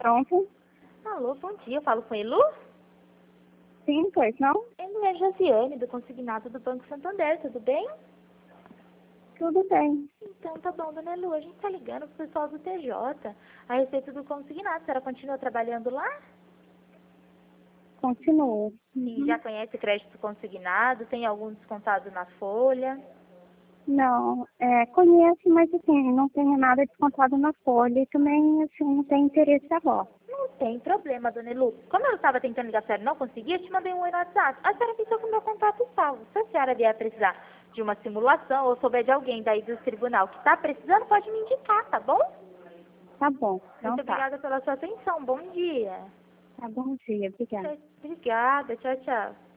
Pronto. Alô, bom dia. Eu falo com a Elu? Sim, pois não? Elu é Josiane, do Consignado do Banco Santander, tudo bem? Tudo bem. Então tá bom, dona Elu. A gente tá ligando pro pessoal do TJ a respeito do Consignado. A senhora continua trabalhando lá? Continuo. Sim, já conhece o crédito consignado? Tem algum descontado na folha? Não, conheço, mas assim, não tenho nada descontado na folha e também, assim, não tenho interesse agora. Não tem problema, dona Elu. Como eu estava tentando ligar a senhora e não conseguia, eu te mandei um oi no WhatsApp. A senhora ficou com o meu contato salvo. Se a senhora vier precisar de uma simulação ou souber de alguém daí do tribunal que está precisando, pode me indicar, tá bom? Tá bom, então Muito tá. obrigada pela sua atenção. Bom dia. Tá, bom dia, obrigada. Obrigada. Tchau, tchau.